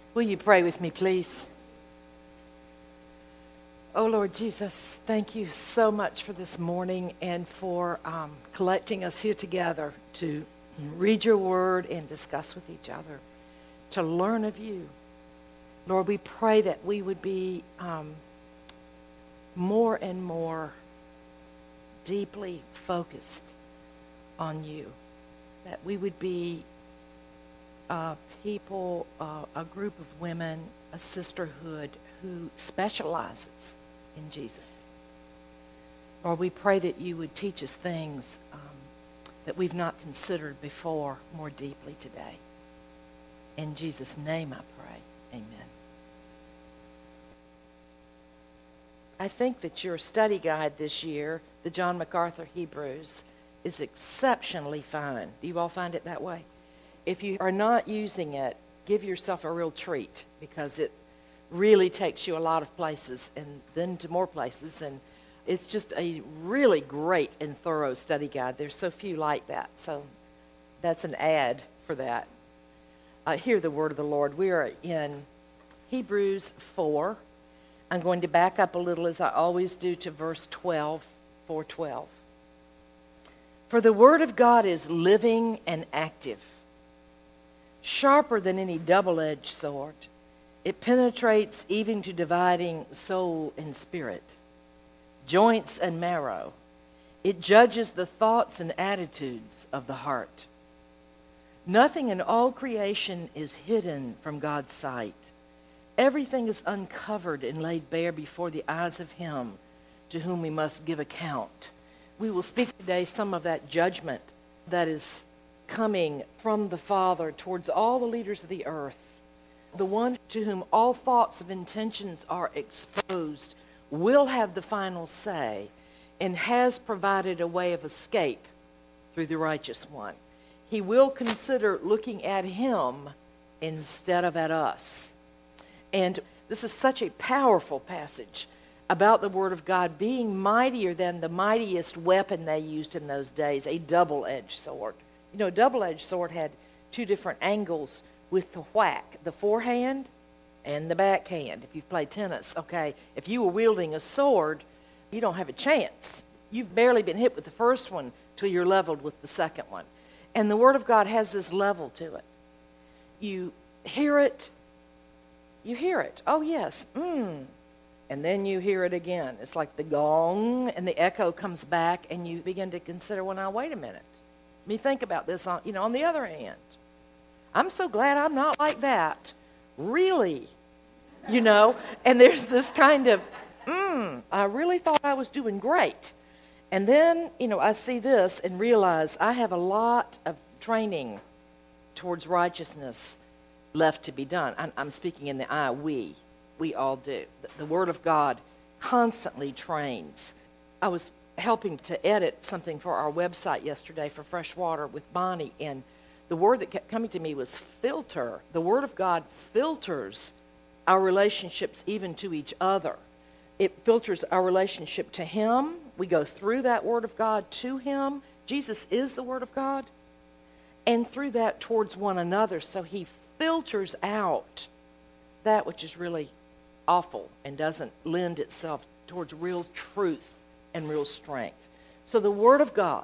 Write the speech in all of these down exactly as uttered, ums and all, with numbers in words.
Will you pray with me, please? Oh, Lord Jesus, thank you so much for this morning and for um, collecting us here together to read your word and discuss with each other, to learn of you. Lord, we pray that we would be um, more and more deeply focused on you, that we would be uh, people, uh, a group of women, a sisterhood who specializes in Jesus. Lord, we pray that you would teach us things um, that we've not considered before more deeply today. In Jesus' name I pray, amen. I think that your study guide this year, the John MacArthur Hebrews, is exceptionally fine. Do you all find it that way? If you are not using it, give yourself a real treat, because it really takes you a lot of places and then to more places, and it's just a really great and thorough study guide. There's so few like that, so that's an ad for that. Uh, hear the word of the Lord. We are in Hebrews four. I'm going to back up a little, as I always do, to verse twelve, four twelve. For the word of God is living and active, sharper than any double-edged sword. It penetrates even to dividing soul and spirit, joints and marrow. It judges the thoughts and attitudes of the heart. Nothing in all creation is hidden from God's sight. Everything is uncovered and laid bare before the eyes of him to whom we must give account. We will speak today some of that judgment that is coming from the Father towards all the leaders of the earth. The one to whom all thoughts of intentions are exposed will have the final say and has provided a way of escape through the righteous one. He will consider looking at him instead of at us. And this is such a powerful passage about the Word of God being mightier than the mightiest weapon they used in those days, a double-edged sword. You know, a double-edged sword had two different angles with the whack, the forehand and the backhand. If you've played tennis, okay, if you were wielding a sword, you don't have a chance. You've barely been hit with the first one till you're leveled with the second one. And the Word of God has this level to it. You hear it, you hear it. Oh, yes, mm. And then you hear it again. It's like the gong, and the echo comes back, and you begin to consider, well, now, wait a minute. Let me think about this. On, you know, on the other hand, I'm so glad I'm not like that. Really? You know? And there's this kind of, mm, I really thought I was doing great. And then, you know, I see this and realize I have a lot of training towards righteousness left to be done. I'm, I'm speaking in the I, we. We all do. The, the Word of God constantly trains. I was helping to edit something for our website yesterday for Freshwater with Bonnie, and the word that kept coming to me was filter. The Word of God filters our relationships even to each other. It filters our relationship to him. We go through that Word of God to him. Jesus is the Word of God. And through that towards one another. So he filters out that which is really awful and doesn't lend itself towards real truth and real strength. So the Word of God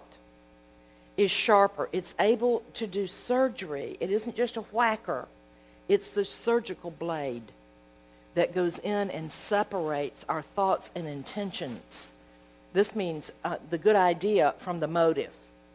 is sharper. It's able to do surgery. It isn't just a whacker. It's the surgical blade that goes in and separates our thoughts and intentions. This means uh, the good idea from the motive,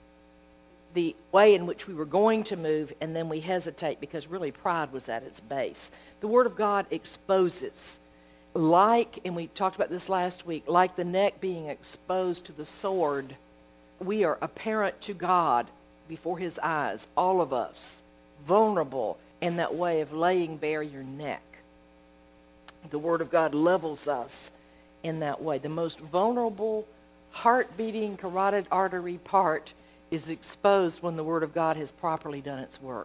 the way in which we were going to move, and then we hesitate because really pride was at its base. The Word of God exposes, like, and we talked about this last week, like the neck being exposed to the sword. We are apparent to God before his eyes, all of us, vulnerable in that way of laying bare your neck. The Word of God levels us in that way. The most vulnerable, heart-beating, carotid artery part is exposed when the Word of God has properly done its work.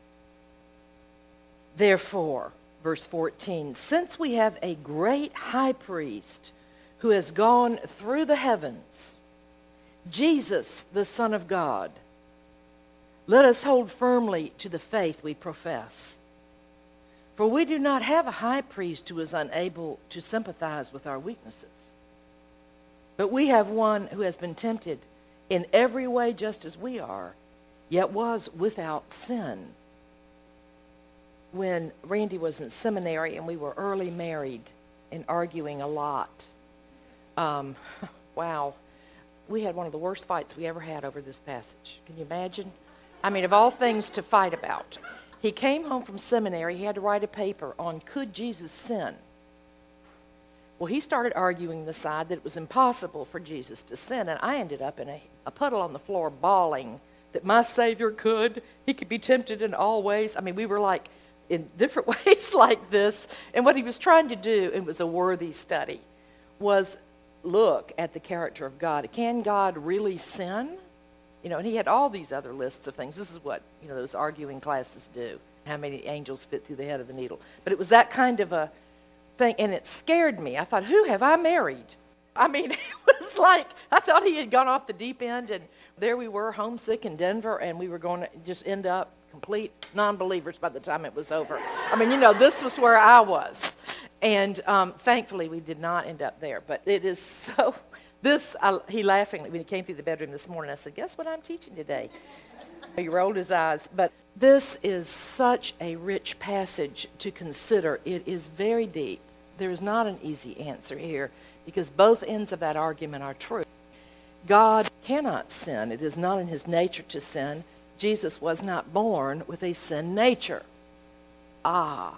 Therefore, verse fourteen, since we have a great high priest who has gone through the heavens, Jesus, the Son of God, let us hold firmly to the faith we profess. For we do not have a high priest who is unable to sympathize with our weaknesses, but we have one who has been tempted in every way just as we are, yet was without sin. When Randy was in seminary and we were early married and arguing a lot, um, wow, we had one of the worst fights we ever had over this passage. Can you imagine? I mean, of all things to fight about. He came home from seminary. He had to write a paper on could Jesus sin? Well, he started arguing the side that it was impossible for Jesus to sin, and I ended up in a, a puddle on the floor bawling that my Savior could. He could be tempted in all ways. I mean, we were like in different ways like this, and what he was trying to do, and it was a worthy study, was look at the character of God. Can God really sin? You know, and he had all these other lists of things. This is what, you know, those arguing classes do. How many angels fit through the head of the needle. But it was that kind of a thing, and it scared me. I thought, who have I married? I mean, it was like, I thought he had gone off the deep end, and there we were, homesick in Denver, and we were going to just end up complete non-believers by the time it was over. I mean, you know, this was where I was. And um, thankfully, we did not end up there. But it is so... This, I, he laughingly, when he came through the bedroom this morning, I said, guess what I'm teaching today? He rolled his eyes. But this is such a rich passage to consider. It is very deep. There is not an easy answer here because both ends of that argument are true. God cannot sin. It is not in his nature to sin. Jesus was not born with a sin nature. Ah.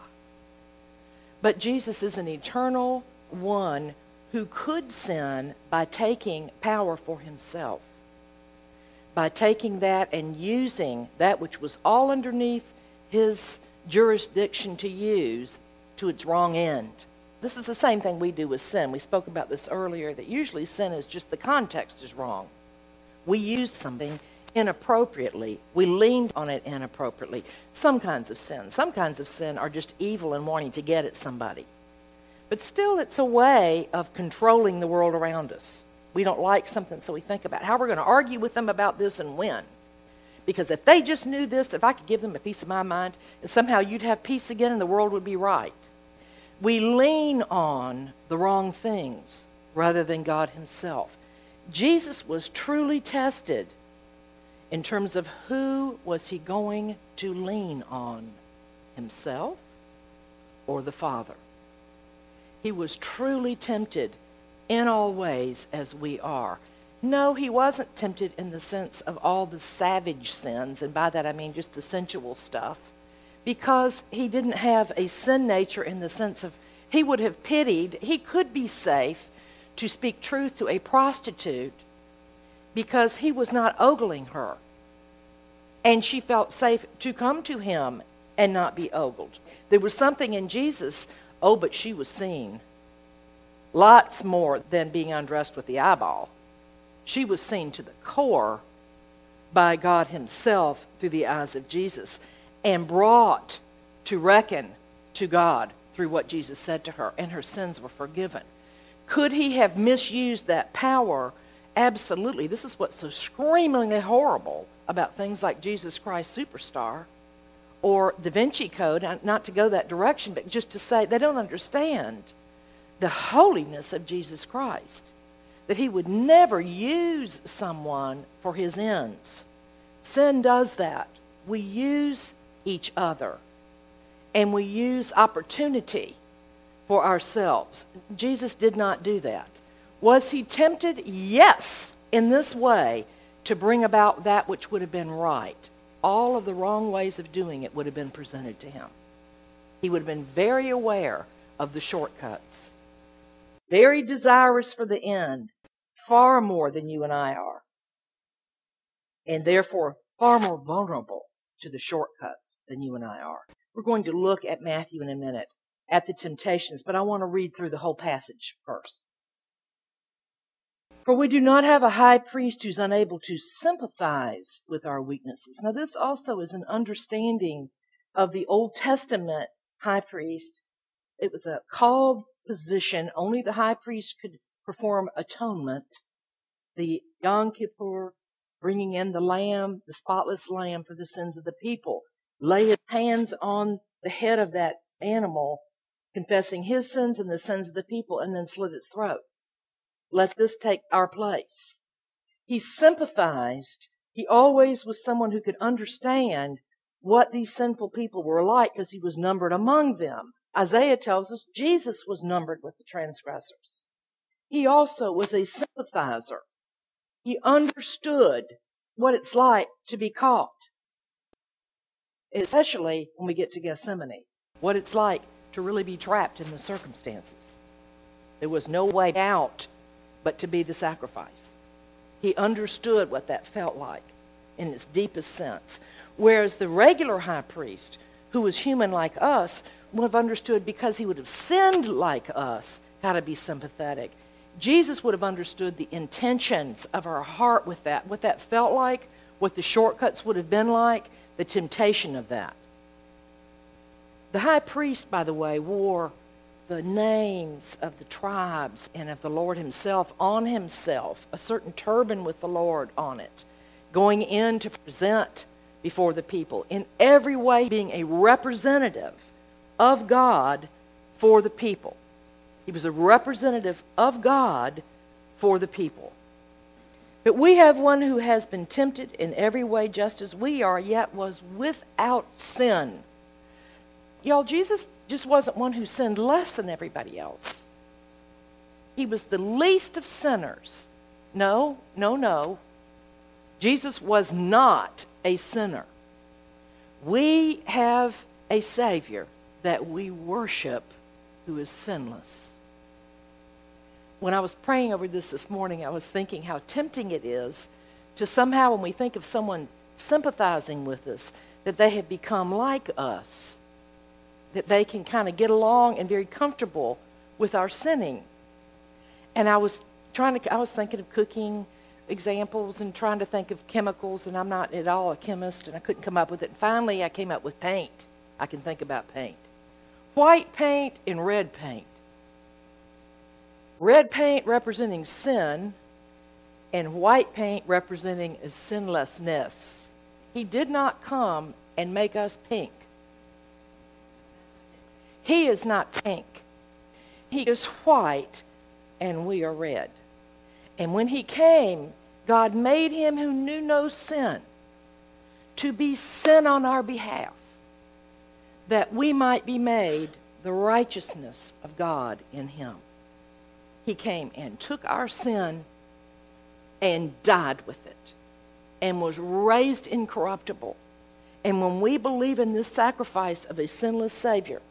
But Jesus is an eternal one who could sin by taking power for himself, by taking that and using that which was all underneath his jurisdiction to use to its wrong end. This is the same thing we do with sin. We spoke about this earlier, that usually sin is just the context is wrong. We used something inappropriately. We leaned on it inappropriately. Some kinds of sin. Some kinds of sin are just evil and wanting to get at somebody. But still, it's a way of controlling the world around us. We don't like something, so we think about how we're going to argue with them about this and when. Because if they just knew this, if I could give them a piece of my mind, and somehow you'd have peace again and the world would be right. We lean on the wrong things rather than God himself. Jesus was truly tested in terms of who was he going to lean on, himself or the Father. He was truly tempted in all ways as we are. No, he wasn't tempted in the sense of all the savage sins, and by that I mean just the sensual stuff, because he didn't have a sin nature in the sense of he would have pitied, he could be safe to speak truth to a prostitute because he was not ogling her. And she felt safe to come to him and not be ogled. There was something in Jesus. Oh, but she was seen. Lots more than being undressed with the eyeball. She was seen to the core by God himself through the eyes of Jesus and brought to reckon to God through what Jesus said to her, and her sins were forgiven. Could he have misused that power? Absolutely. This is what's so screamingly horrible about things like Jesus Christ Superstar or Da Vinci Code, not to go that direction, but just to say they don't understand the holiness of Jesus Christ, that he would never use someone for his ends. Sin does that. We use each other, and we use opportunity for ourselves. Jesus did not do that. Was he tempted? Yes, in this way, to bring about that which would have been right. All of the wrong ways of doing it would have been presented to him. He would have been very aware of the shortcuts, very desirous for the end, far more than you and I are, and therefore far more vulnerable to the shortcuts than you and I are. We're going to look at Matthew in a minute, at the temptations, but I want to read through the whole passage first. For we do not have a high priest who's unable to sympathize with our weaknesses. Now, this also is an understanding of the Old Testament high priest. It was a called position. Only the high priest could perform atonement. The Yom Kippur, bringing in the lamb, the spotless lamb for the sins of the people. Lay his hands on the head of that animal, confessing his sins and the sins of the people, and then slit its throat. Let this take our place. He sympathized. He always was someone who could understand what these sinful people were like because he was numbered among them. Isaiah tells us Jesus was numbered with the transgressors. He also was a sympathizer. He understood what it's like to be caught, especially when we get to Gethsemane, what it's like to really be trapped in the circumstances. There was no way out but to be the sacrifice. He understood what that felt like in its deepest sense. Whereas the regular high priest, who was human like us, would have understood because he would have sinned like us how to be sympathetic. Jesus would have understood the intentions of our heart with that, what that felt like, what the shortcuts would have been like, the temptation of that. The high priest, by the way, wore the names of the tribes and of the Lord himself on himself, a certain turban with the Lord on it, going in to present before the people, in every way being a representative of God for the people. He was a representative of God for the people. But we have one who has been tempted in every way just as we are, yet was without sin. Y'all, Jesus just wasn't one who sinned less than everybody else. He was the least of sinners. No, no, no. Jesus was not a sinner. We have a Savior that we worship who is sinless. When I was praying over this this morning, I was thinking how tempting it is to somehow, when we think of someone sympathizing with us, that they have become like us, that they can kind of get along and very comfortable with our sinning. And I was trying to, I was thinking of cooking examples and trying to think of chemicals, and I'm not at all a chemist, and I couldn't come up with it. And finally, I came up with paint. I can think about paint. White paint and red paint. Red paint representing sin, and white paint representing sinlessness. He did not come and make us pink. He is not pink. He is white, and we are red. And when he came, God made him who knew no sin to be sin on our behalf, that we might be made the righteousness of God in him. He came and took our sin and died with it and was raised incorruptible. And when we believe in this sacrifice of a sinless Savior,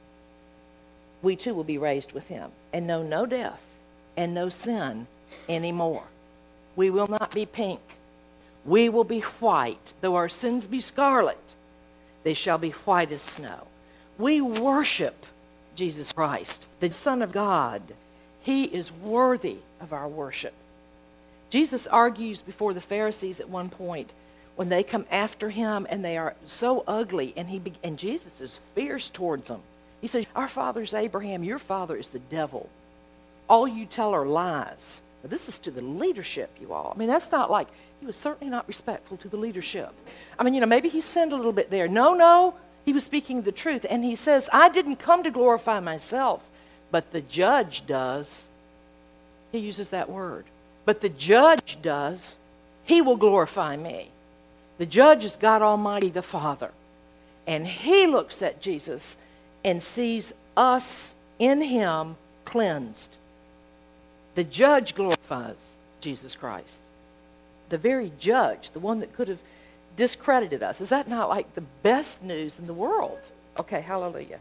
we too will be raised with him and know no death and no sin anymore. We will not be pink. We will be white. Though our sins be scarlet, they shall be white as snow. We worship Jesus Christ, the Son of God. He is worthy of our worship. Jesus argues before the Pharisees at one point when they come after him and they are so ugly, and he be- and Jesus is fierce towards them. He says, our father's Abraham, your father is the devil. All you tell are lies. Now, this is to the leadership, you all. I mean, that's not like, he was certainly not respectful to the leadership. I mean, you know, maybe he sinned a little bit there. No, no, he was speaking the truth. And he says, I didn't come to glorify myself, but the judge does. He uses that word. But the judge does. He will glorify me. The judge is God Almighty, the Father. And he looks at Jesus and sees us in him cleansed. The judge glorifies Jesus Christ. The very judge, the one that could have discredited us. Is that not like the best news in the world? Okay, hallelujah.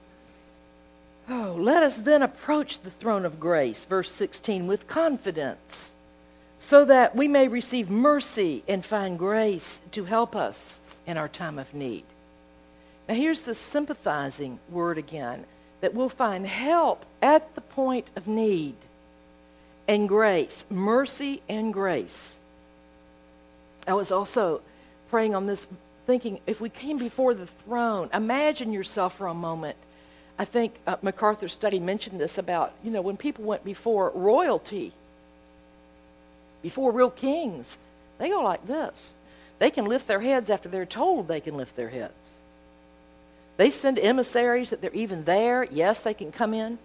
Oh, let us then approach the throne of grace, verse sixteen, with confidence, so that we may receive mercy and find grace to help us in our time of need. Now here's the sympathizing word again, that we'll find help at the point of need, and grace, mercy and grace. I was also praying on this, thinking if we came before the throne, imagine yourself for a moment. I think uh, MacArthur's study mentioned this about, you know, when people went before royalty, before real kings, they go like this. They can lift their heads after they're told they can lift their heads. They send emissaries that they're even there. Yes, they can come in.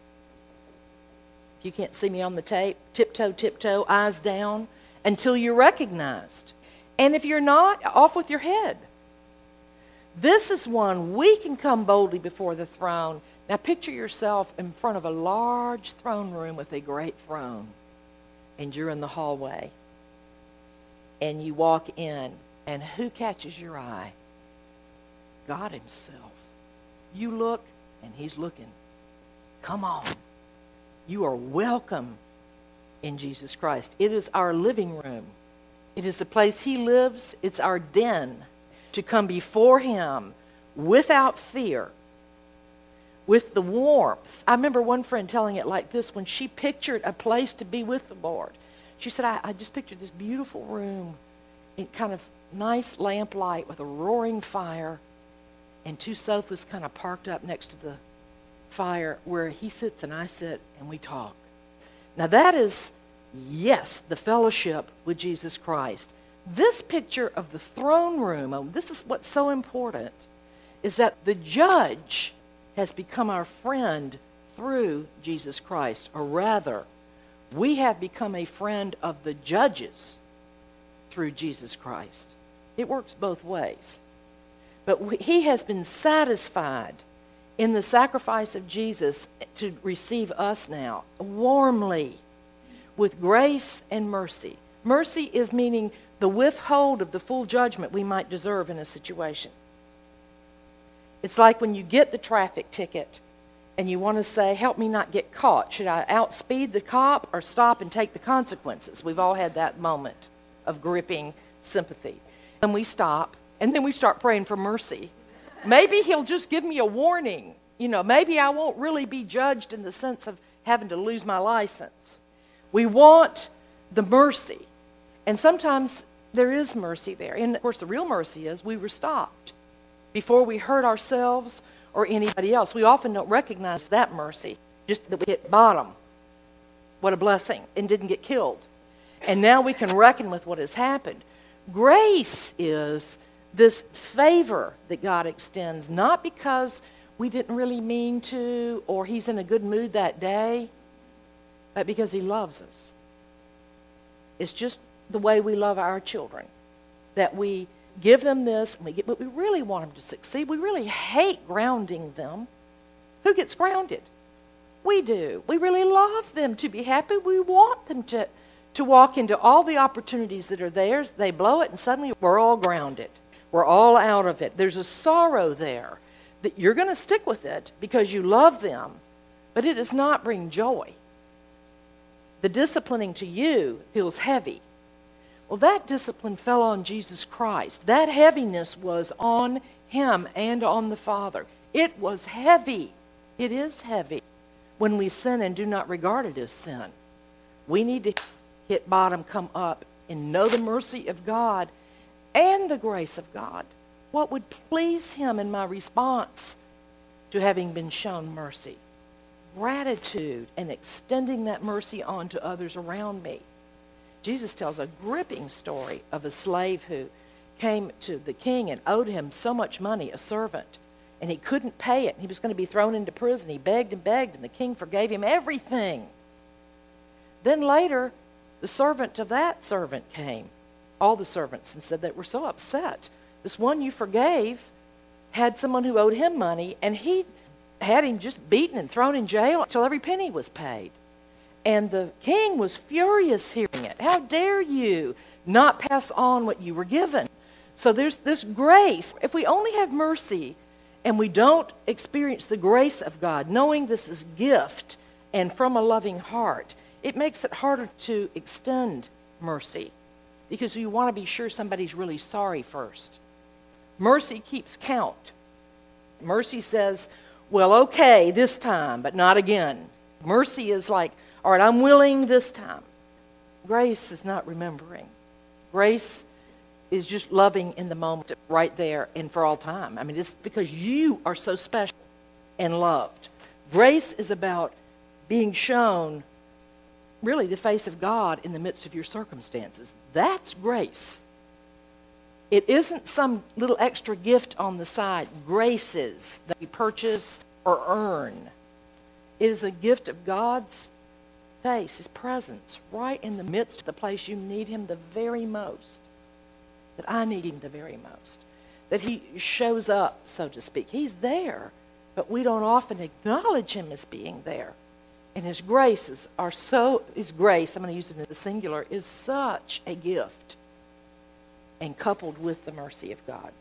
If you can't see me on the tape, tiptoe, tiptoe, eyes down, until you're recognized. And if you're not, off with your head. This is one we can come boldly before the throne. Now picture yourself in front of a large throne room with a great throne. And you're in the hallway. And you walk in. And who catches your eye? God himself. You look, and he's looking. Come on. You are welcome in Jesus Christ. It is our living room. It is the place he lives. It's our den to come before him without fear, with the warmth. I remember one friend telling it like this when she pictured a place to be with the Lord. She said, I, I just pictured this beautiful room in kind of nice lamplight with a roaring fire and two sofas kind of parked up next to the fire where he sits and I sit and we talk. Now that is, yes, the fellowship with Jesus Christ. This picture of the throne room, oh, this is what's so important, is that the judge has become our friend through Jesus Christ. Or rather, we have become a friend of the judges through Jesus Christ. It works both ways. But he has been satisfied in the sacrifice of Jesus to receive us now warmly with grace and mercy. Mercy is meaning the withhold of the full judgment we might deserve in a situation. It's like when you get the traffic ticket and you want to say, help me not get caught. Should I outspeed the cop or stop and take the consequences? We've all had that moment of gripping sympathy. And we stop, and then we start praying for mercy. Maybe he'll just give me a warning. You know, maybe I won't really be judged in the sense of having to lose my license. We want the mercy. And sometimes there is mercy there. And of course, the real mercy is we were stopped before we hurt ourselves or anybody else. We often don't recognize that mercy, just that we hit bottom. What a blessing, and didn't get killed. And now we can reckon with what has happened. Grace is this favor that God extends, not because we didn't really mean to or he's in a good mood that day, but because he loves us. It's just the way we love our children, that we give them this, and we get, but we really want them to succeed. We really hate grounding them. Who gets grounded? We do. We really love them to be happy. We want them to, to walk into all the opportunities that are theirs. They blow it, and suddenly we're all grounded. We're all out of it. There's a sorrow there that you're going to stick with it because you love them, but it does not bring joy. The disciplining to you feels heavy. Well, that discipline fell on Jesus Christ. That heaviness was on him and on the Father. It was heavy. It is heavy when we sin and do not regard it as sin. We need to hit bottom, come up, and know the mercy of God and the grace of God. What would please him in my response to having been shown mercy? Gratitude and extending that mercy on to others around me. Jesus tells a gripping story of a slave who came to the king and owed him so much money, a servant, and he couldn't pay it. He was going to be thrown into prison. He begged and begged, and the king forgave him everything. Then later, the servant of that servant came, all the servants, and said they were so upset. This one you forgave had someone who owed him money, and he had him just beaten and thrown in jail until every penny was paid. And the king was furious hearing it. How dare you not pass on what you were given? So there's this grace. If we only have mercy and we don't experience the grace of God, knowing this is gift and from a loving heart, it makes it harder to extend mercy because you want to be sure somebody's really sorry first. Mercy keeps count. Mercy says, well, okay, this time, but not again. Mercy is like, all right, I'm willing this time. Grace is not remembering. Grace is just loving in the moment, right there and for all time. I mean, it's because you are so special and loved. Grace is about being shown, really, the face of God in the midst of your circumstances. That's grace. It isn't some little extra gift on the side, graces that we purchase or earn. It is a gift of God's face, his presence, right in the midst of the place you need him the very most. That I need him the very most. That he shows up, so to speak. He's there, but we don't often acknowledge him as being there. And his graces are so, his grace, I'm going to use it in the singular, is such a gift. And coupled with the mercy of God.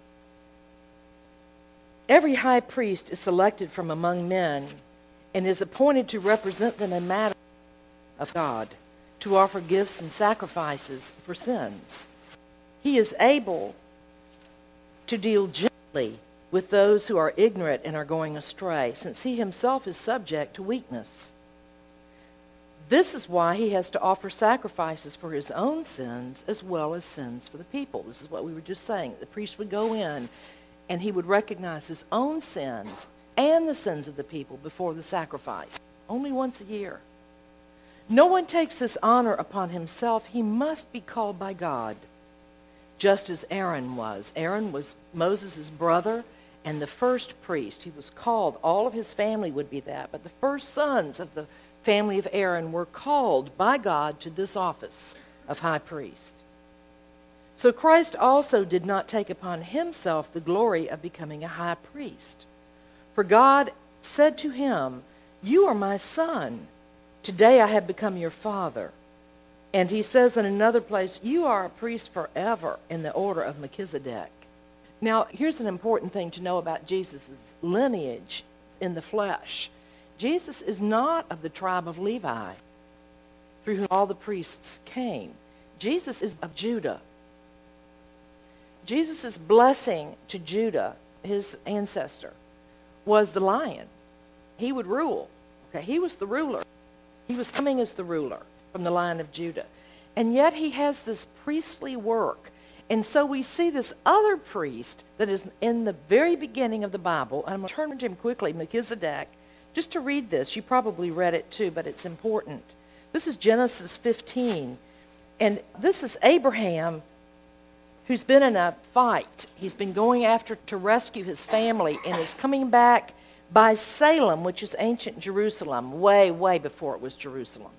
Every high priest is selected from among men and is appointed to represent them in matters of God, to offer gifts and sacrifices for sins. He is able to deal gently with those who are ignorant and are going astray, since he himself is subject to weakness. This is why he has to offer sacrifices for his own sins as well as sins for the people. This is what we were just saying. The priest would go in and he would recognize his own sins and the sins of the people before the sacrifice, only once a year. No one takes this honor upon himself. He must be called by God, just as Aaron was. Aaron was Moses' brother and the first priest. He was called. All of his family would be that, but the first sons of the family of Aaron were called by God to this office of high priest. So Christ also did not take upon himself the glory of becoming a high priest. For God said to him, "You are my son. Today I have become your father." And he says in another place, "You are a priest forever in the order of Melchizedek." Now, here's an important thing to know about Jesus' lineage in the flesh. Jesus is not of the tribe of Levi, through whom all the priests came. Jesus is of Judah. Jesus' blessing to Judah, his ancestor, was the lion. He would rule. Okay, he was the ruler. He was coming as the ruler from the line of Judah. And yet he has this priestly work. And so we see this other priest that is in the very beginning of the Bible. And I'm going to turn to him quickly, Melchizedek. Just to read this, you probably read it too, but it's important. This is Genesis fifteen. And this is Abraham, who's been in a fight. He's been going after to rescue his family and is coming back by Salem, which is ancient Jerusalem, way, way before it was Jerusalem.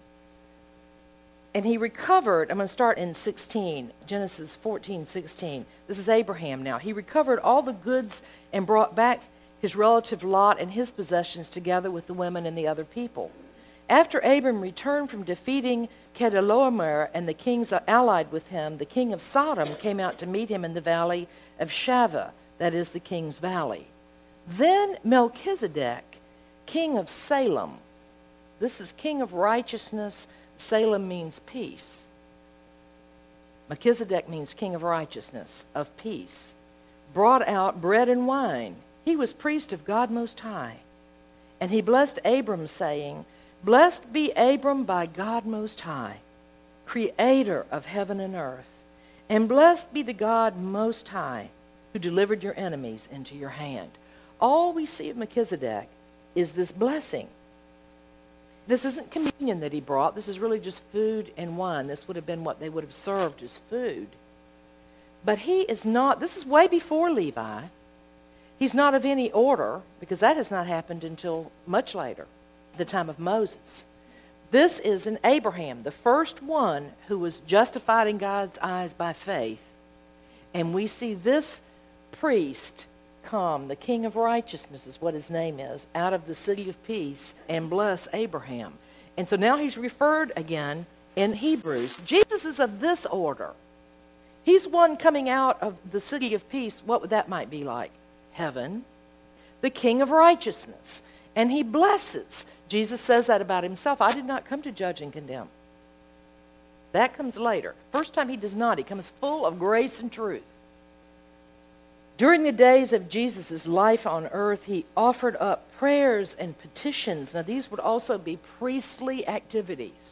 And he recovered, I'm going to start in sixteen, Genesis fourteen, sixteen. This is Abraham now. He recovered all the goods and brought back his relative Lot and his possessions together with the women and the other people. After Abram returned from defeating Chedorlaomer and the kings allied with him, the king of Sodom came out to meet him in the valley of Shaveh, that is the king's valley. Then Melchizedek, king of Salem, this is king of righteousness. Salem means peace. Melchizedek means king of righteousness, of peace, brought out bread and wine. He was priest of God Most High. And he blessed Abram, saying, "Blessed be Abram by God Most High, creator of heaven and earth. And blessed be the God Most High, who delivered your enemies into your hand." All we see of Melchizedek is this blessing. This isn't communion that he brought. This is really just food and wine. This would have been what they would have served as food. But he is not, this is way before Levi. He's not of any order, because that has not happened until much later, the time of Moses. This is an Abraham, the first one who was justified in God's eyes by faith. And we see this priest come, the king of righteousness is what his name is, out of the city of peace, and bless Abraham. And so now he's referred again in Hebrews. Jesus is of this order. He's one coming out of the city of peace. What would that might be like? Heaven, the king of righteousness. And he blesses. Jesus says that about himself. I did not come to judge and condemn. That comes later. First time he does not. He comes full of grace and truth. During the days of Jesus' life on earth, he offered up prayers and petitions. Now these would also be priestly activities.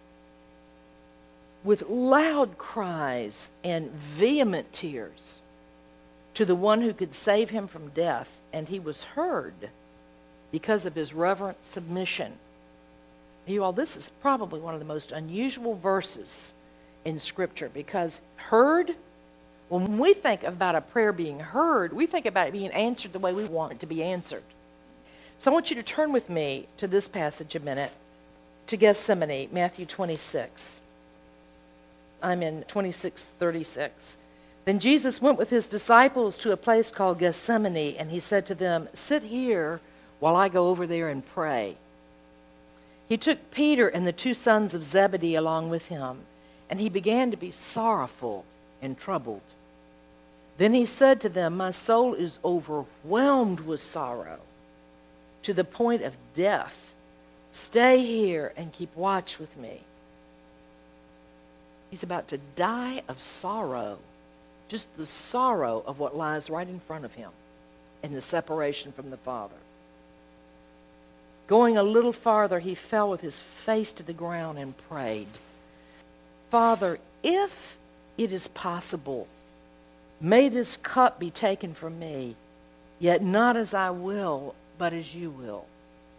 With loud cries and vehement tears to the one who could save him from death, and he was heard because of his reverent submission. You all, this is probably one of the most unusual verses in Scripture, because heard When we think about a prayer being heard, we think about it being answered the way we want it to be answered. So I want you to turn with me to this passage a minute, to Gethsemane, Matthew twenty-six. I'm in twenty-six thirty-six. Then Jesus went with his disciples to a place called Gethsemane, and he said to them, "Sit here while I go over there and pray." He took Peter and the two sons of Zebedee along with him, and he began to be sorrowful and troubled. Then he said to them, "My soul is overwhelmed with sorrow to the point of death. Stay here and keep watch with me." He's about to die of sorrow, just the sorrow of what lies right in front of him and the separation from the Father. Going a little farther, he fell with his face to the ground and prayed, "Father, if it is possible, may this cup be taken from me, yet not as I will, but as you will."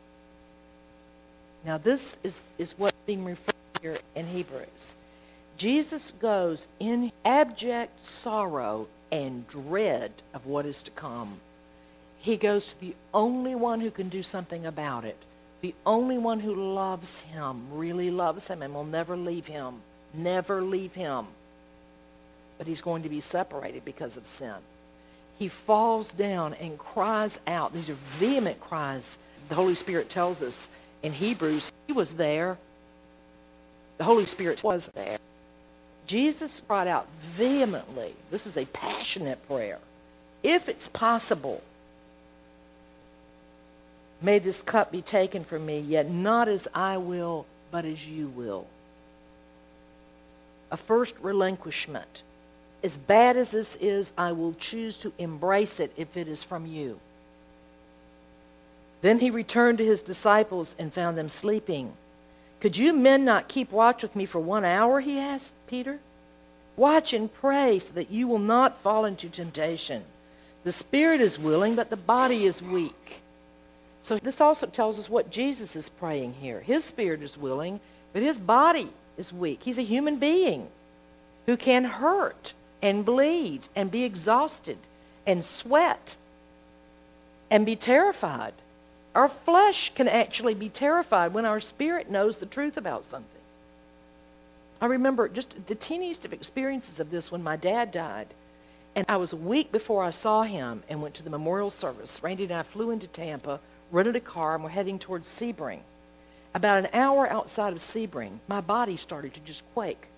Now this is, is what's being referred to here in Hebrews. Jesus goes in abject sorrow and dread of what is to come. He goes to the only one who can do something about it, the only one who loves him, really loves him, and will never leave him, never leave him. But he's going to be separated because of sin. He falls down and cries out. These are vehement cries. The Holy Spirit tells us in Hebrews, he was there. The Holy Spirit was there. Jesus cried out vehemently. This is a passionate prayer. "If it's possible, may this cup be taken from me, yet not as I will, but as you will." A first relinquishment. As bad as this is, I will choose to embrace it if it is from you. Then he returned to his disciples and found them sleeping. "Could you men not keep watch with me for one hour?" he asked Peter. "Watch and pray so that you will not fall into temptation. The spirit is willing, but the body is weak." So this also tells us what Jesus is praying here. His spirit is willing, but his body is weak. He's a human being who can hurt and bleed and be exhausted and sweat and be terrified. Our flesh can actually be terrified when our spirit knows the truth about something. I remember just the teeniest of experiences of this when my dad died. And I was a week before I saw him and went to the memorial service. Randy and I flew into Tampa, rented a car, and we're heading towards Sebring. About an hour outside of Sebring, my body started to just quake.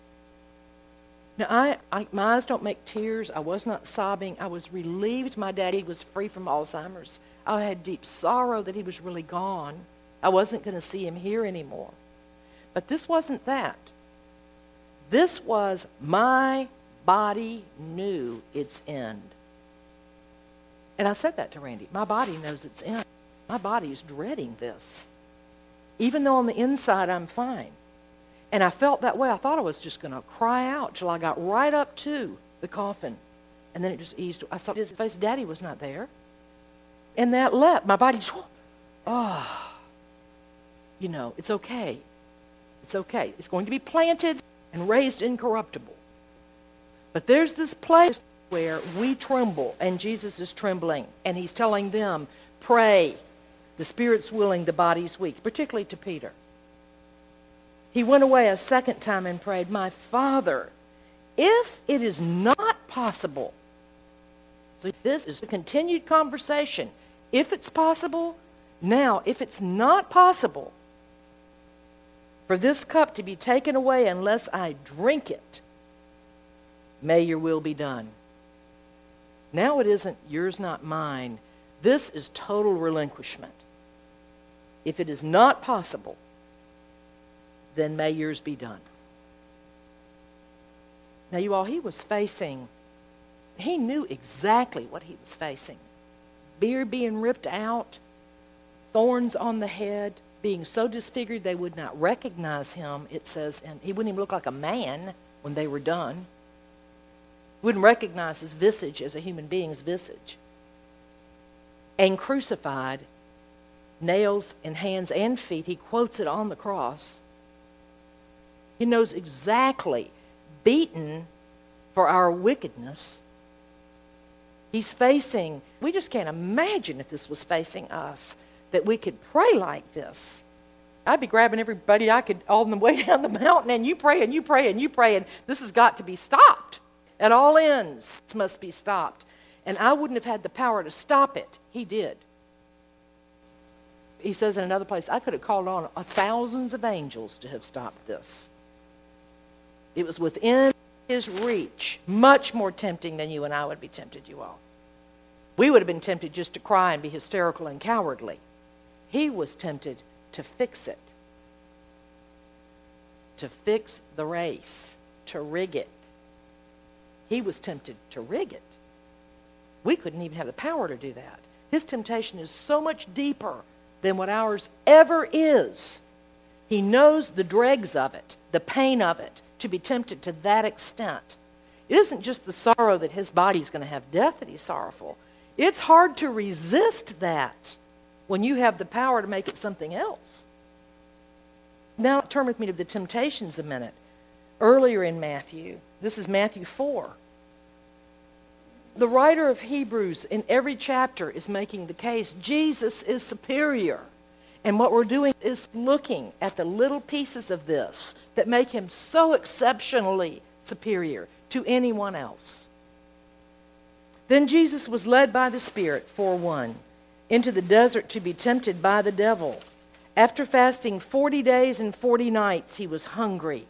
Now, I, I, my eyes don't make tears. I was not sobbing. I was relieved my daddy was free from Alzheimer's. I had deep sorrow that he was really gone. I wasn't going to see him here anymore. But this wasn't that. This was my body knew its end. And I said that to Randy. My body knows its end. My body is dreading this. Even though on the inside I'm fine. And I felt that way. I thought I was just going to cry out till I got right up to the coffin. And then it just eased. I saw his face. Daddy was not there. And that leapt. My body just, oh, you know, it's okay. It's okay. It's going to be planted and raised incorruptible. But there's this place where we tremble, and Jesus is trembling, and he's telling them, pray. The spirit's willing, the body's weak, particularly to Peter. He went away a second time and prayed, my Father, if it is not possible. So this is a continued conversation. If it's possible, now, if it's not possible for this cup to be taken away unless I drink it, may your will be done. Now it isn't yours, not mine. This is total relinquishment. If it is not possible, then may yours be done. Now, you all, he was facing, he knew exactly what he was facing. Beard being ripped out, thorns on the head, being so disfigured they would not recognize him, it says, and he wouldn't even look like a man when they were done. Wouldn't recognize his visage as a human being's visage. And crucified, nails in hands and feet, he quotes it on the cross. He knows exactly, beaten for our wickedness. He's facing, we just can't imagine if this was facing us, that we could pray like this. I'd be grabbing everybody I could on the way down the mountain, and you pray, and you pray, and you pray, and this has got to be stopped. At all ends, this must be stopped. And I wouldn't have had the power to stop it. He did. He says in another place, I could have called on thousands of angels to have stopped this. It was within his reach, much more tempting than you and I would be tempted, you all. We would have been tempted just to cry and be hysterical and cowardly. He was tempted to fix it, to fix the race, to rig it. He was tempted to rig it. We couldn't even have the power to do that. His temptation is so much deeper than what ours ever is. He knows the dregs of it, the pain of it, to be tempted to that extent. It isn't just the sorrow that his body's going to have death that he's sorrowful. It's hard to resist that when you have the power to make it something else. Now turn with me to the temptations a minute. Earlier in Matthew, this is Matthew four. The writer of Hebrews in every chapter is making the case Jesus is superior. And what we're doing is looking at the little pieces of this that make him so exceptionally superior to anyone else. Then Jesus was led by the Spirit, four one, into the desert to be tempted by the devil. After fasting forty days and forty nights, he was hungry.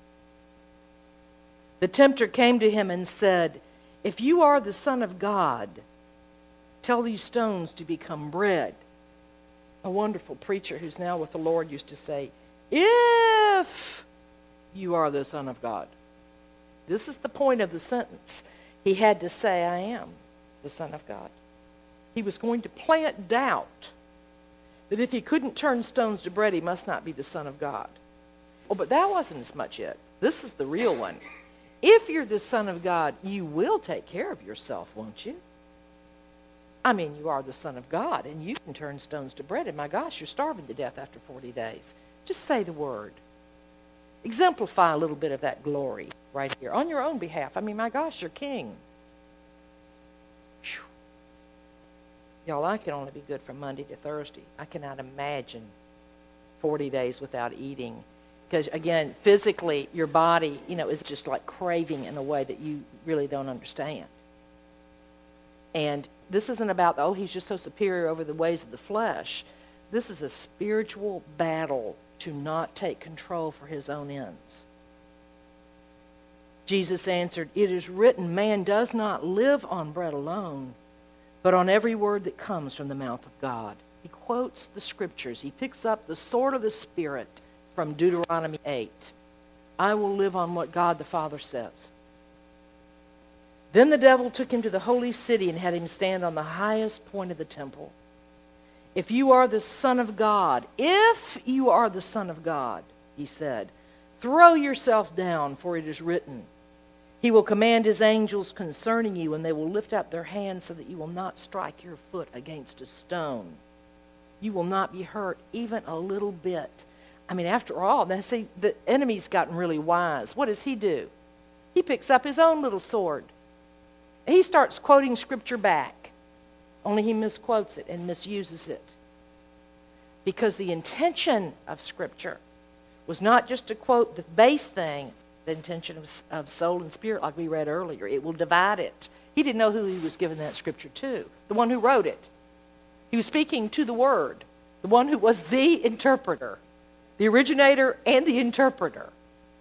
The tempter came to him and said, if you are the Son of God, tell these stones to become bread. A wonderful preacher who's now with the Lord used to say, if you are the Son of God. This is the point of the sentence. He had to say, I am the Son of God. He was going to plant doubt that if he couldn't turn stones to bread, he must not be the Son of God. Oh, but that wasn't as much it. This is the real one. If you're the Son of God, you will take care of yourself, won't you? I mean, you are the Son of God, and you can turn stones to bread. And my gosh, you're starving to death after forty days. Just say the word. Exemplify a little bit of that glory right here on your own behalf. I mean, my gosh, you're king. Whew. Y'all, I can only be good from Monday to Thursday. I cannot imagine forty days without eating. Because, again, physically, your body, you know, is just like craving in a way that you really don't understand. And this isn't about, oh, he's just so superior over the ways of the flesh. This is a spiritual battle to not take control for his own ends. Jesus answered, it is written, man does not live on bread alone, but on every word that comes from the mouth of God. He quotes the scriptures. He picks up the sword of the Spirit from Deuteronomy eight. I will live on what God the Father says. Then the devil took him to the holy city and had him stand on the highest point of the temple. If you are the Son of God, if you are the Son of God, he said, throw yourself down, for it is written, he will command his angels concerning you, and they will lift up their hands so that you will not strike your foot against a stone. You will not be hurt even a little bit. I mean, after all, now see, the enemy's gotten really wise. What does he do? He picks up his own little sword. He starts quoting scripture back, only he misquotes it and misuses it. Because the intention of scripture was not just to quote the base thing, the intention of, of soul and spirit, like we read earlier. It will divide it. He didn't know who he was giving that scripture to, the one who wrote it. He was speaking to the Word, the one who was the interpreter, the originator and the interpreter.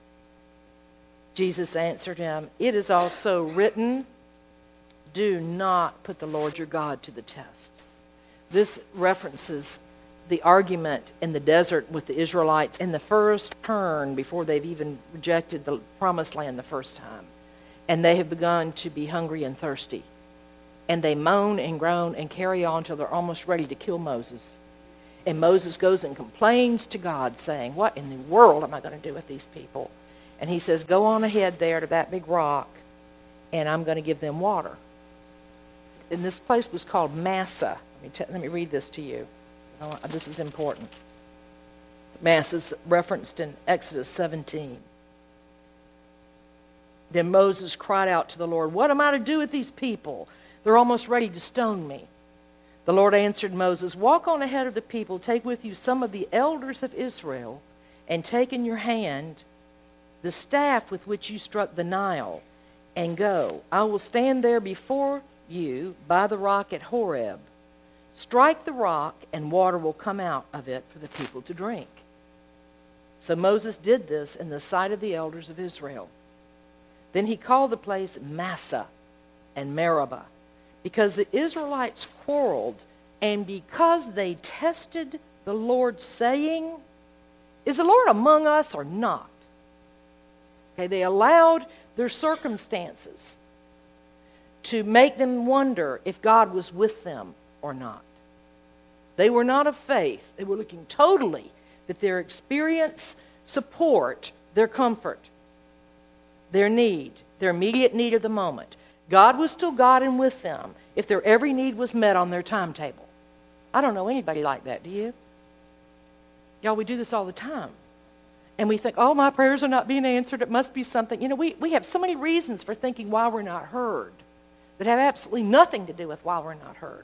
Jesus answered him, it is also written, do not put the Lord your God to the test. This references the argument in the desert with the Israelites in the first turn before they've even rejected the promised land the first time. And they have begun to be hungry and thirsty. And they moan and groan and carry on till they're almost ready to kill Moses. And Moses goes and complains to God, saying, what in the world am I going to do with these people? And he says, go on ahead there to that big rock, and I'm going to give them water. And this place was called Massa. Let me, t- let me read this to you. Oh, this is important. Massa is referenced in Exodus seventeen. Then Moses cried out to the Lord, "What am I to do with these people? They're almost ready to stone me." The Lord answered Moses, "Walk on ahead of the people, take with you some of the elders of Israel, and take in your hand the staff with which you struck the Nile, and go. I will stand there before you by the rock at Horeb. Strike the rock, and water will come out of it for the people to drink." So Moses did this in the sight of the elders of Israel. Then he called the place Massah and Meribah, because the Israelites quarreled, and because they tested the Lord, saying, "Is the Lord among us or not?" Okay, they allowed their circumstances to make them wonder if God was with them or not. They were not of faith. They were looking totally that their experience support their comfort, their need, their immediate need of the moment. God was still God and with them if their every need was met on their timetable. I don't know anybody like that, do you? Y'all, we do this all the time. And we think, oh, my prayers are not being answered. It must be something. You know, we, we have so many reasons for thinking why we're not heard that have absolutely nothing to do with why we're not heard.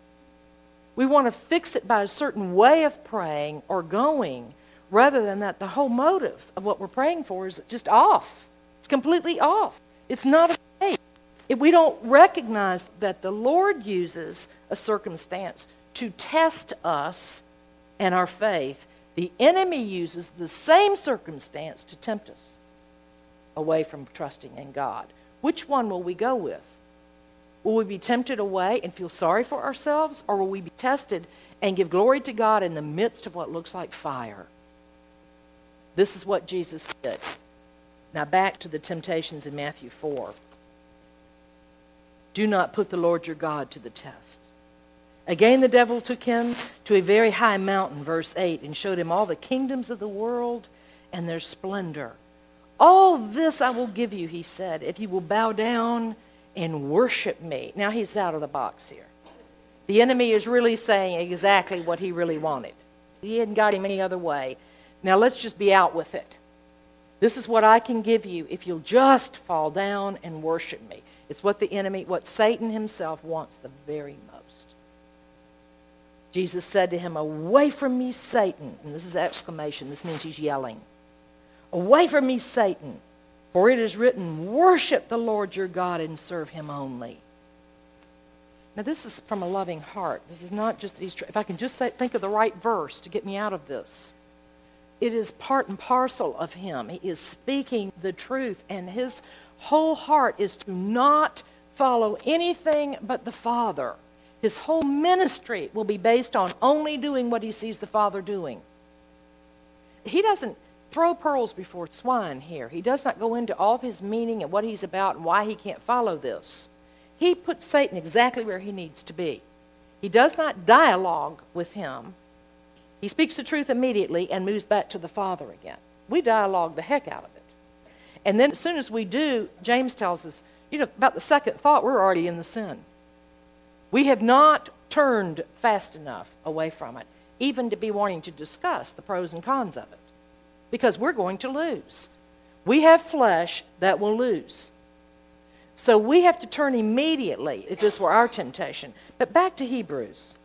We want to fix it by a certain way of praying or going, rather than that the whole motive of what we're praying for is just off. It's completely off. It's not a faith. If we don't recognize that the Lord uses a circumstance to test us and our faith, the enemy uses the same circumstance to tempt us away from trusting in God. Which one will we go with? Will we be tempted away and feel sorry for ourselves, or will we be tested and give glory to God in the midst of what looks like fire? This is what Jesus did. Now back to the temptations in Matthew four. Do not put the Lord your God to the test. Again, the devil took him to a very high mountain, verse eight, and showed him all the kingdoms of the world and their splendor. All this I will give you, he said, if you will bow down and worship me. Now he's out of the box here. The enemy is really saying exactly what he really wanted. He hadn't got him any other way. Now let's just be out with it. This is what I can give you if you'll just fall down and worship me. It's what the enemy, what Satan himself wants the very most. Jesus said to him, "Away from me, Satan." And this is exclamation. This means he's yelling. "Away from me, Satan. For it is written, worship the Lord your God and serve him only." Now this is from a loving heart. This is not just, that he's, if I can just say, think of the right verse to get me out of this. It is part and parcel of him. He is speaking the truth, and his whole heart is to not follow anything but the Father. His whole ministry will be based on only doing what he sees the Father doing. He doesn't throw pearls before swine here. He does not go into all of his meaning and what he's about and why he can't follow this. He puts Satan exactly where he needs to be. He does not dialogue with him. He speaks the truth immediately and moves back to the Father again. We dialogue the heck out of it. And then as soon as we do, James tells us, you know, about the second thought, we're already in the sin. We have not turned fast enough away from it, even to be wanting to discuss the pros and cons of it, because we're going to lose. We have flesh that will lose. So we have to turn immediately if this were our temptation. But back to Hebrews.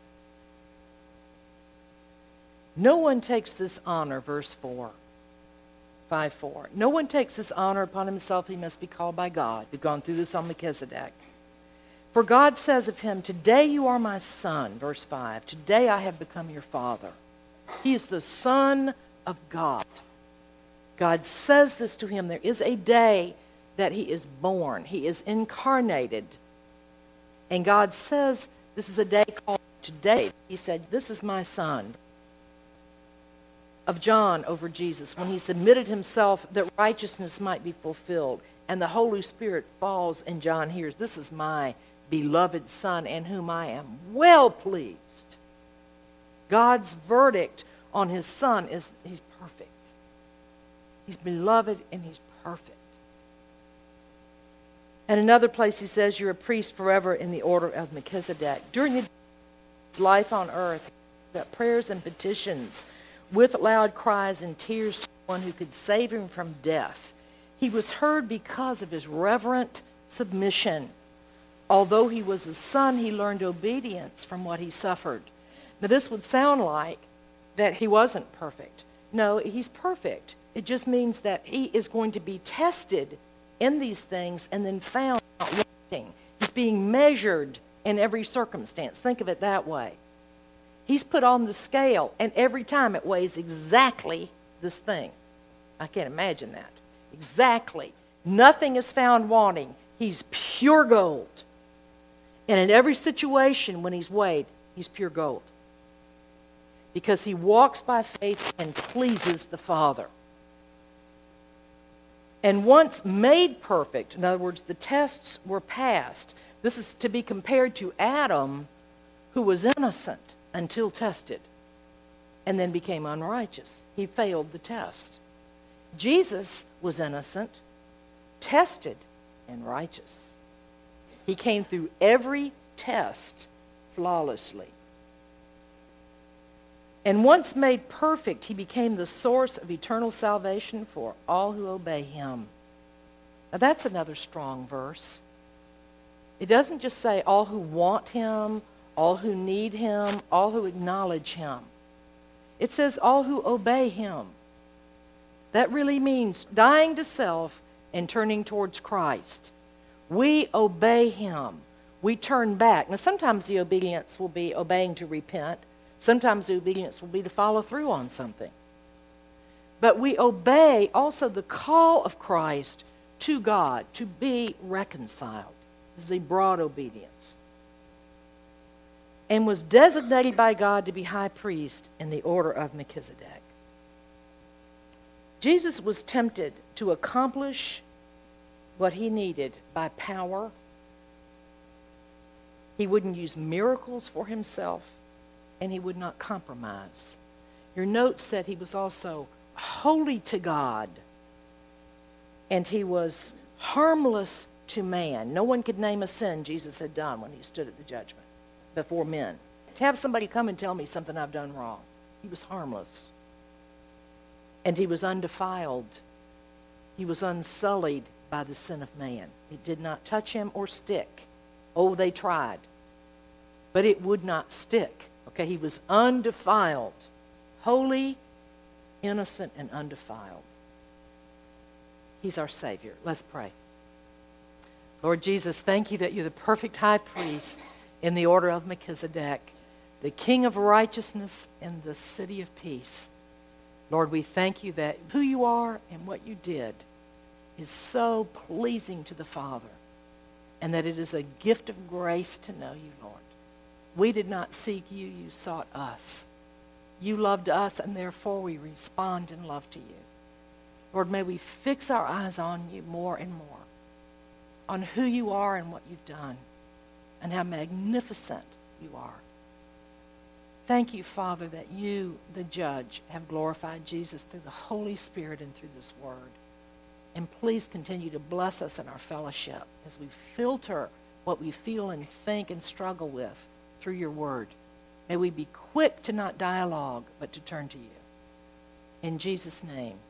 No one takes this honor, verse four, five four. No one takes this honor upon himself. He must be called by God. We've gone through this on Melchizedek. For God says of him, today you are my son, verse five. Today I have become your father. He is the Son of God. God says this to him. There is a day that he is born. He is incarnated. And God says this is a day called today. He said, this is my son. Of John over Jesus, when he submitted himself that righteousness might be fulfilled, and the Holy Spirit falls, and John hears, this is my beloved Son, in whom I am well pleased. God's verdict on his Son is he's perfect. He's beloved and he's perfect. And another place he says, you're a priest forever in the order of Melchizedek. During his life on earth, that prayers and petitions with loud cries and tears to one who could save him from death. He was heard because of his reverent submission. Although he was a son, he learned obedience from what he suffered. Now, this would sound like that he wasn't perfect. No, he's perfect. It just means that he is going to be tested in these things and then found not wanting. He's being measured in every circumstance. Think of it that way. He's put on the scale, and every time it weighs exactly this thing. I can't imagine that. Exactly. Nothing is found wanting. He's pure gold. And in every situation when he's weighed, he's pure gold. Because he walks by faith and pleases the Father. And once made perfect, in other words, the tests were passed. This is to be compared to Adam, who was innocent until tested, and then became unrighteous. He failed the test. Jesus was innocent, tested, and righteous. He came through every test flawlessly. And once made perfect, he became the source of eternal salvation for all who obey him. Now that's another strong verse. It doesn't just say all who want him, all who need him, all who acknowledge him. It says all who obey him. That really means dying to self and turning towards Christ. We obey him. We turn back. Now sometimes the obedience will be obeying to repent. Sometimes the obedience will be to follow through on something. But we obey also the call of Christ to God to be reconciled. This is a broad obedience. And was designated by God to be high priest in the order of Melchizedek. Jesus was tempted to accomplish what he needed by power. He wouldn't use miracles for himself, and he would not compromise. Your note said he was also holy to God, and he was harmless to man. No one could name a sin Jesus had done when he stood at the judgment before men. To have somebody come and tell me something I've done wrong. He was harmless. And he was undefiled. He was unsullied by the sin of man. It did not touch him or stick. Oh, they tried. But it would not stick. Okay, he was undefiled. Holy, innocent, and undefiled. He's our Savior. Let's pray. Lord Jesus, thank you that you're the perfect high priest in the order of Melchizedek, the King of righteousness in the city of peace. Lord, we thank you that who you are and what you did is so pleasing to the Father, and that it is a gift of grace to know you, Lord. We did not seek you, you sought us. You loved us, and therefore we respond in love to you. Lord, may we fix our eyes on you more and more, on who you are and what you've done, and how magnificent you are. Thank you, Father, that you, the judge, have glorified Jesus through the Holy Spirit and through this word. And please continue to bless us in our fellowship as we filter what we feel and think and struggle with through your word. May we be quick to not dialogue, but to turn to you. In Jesus' name.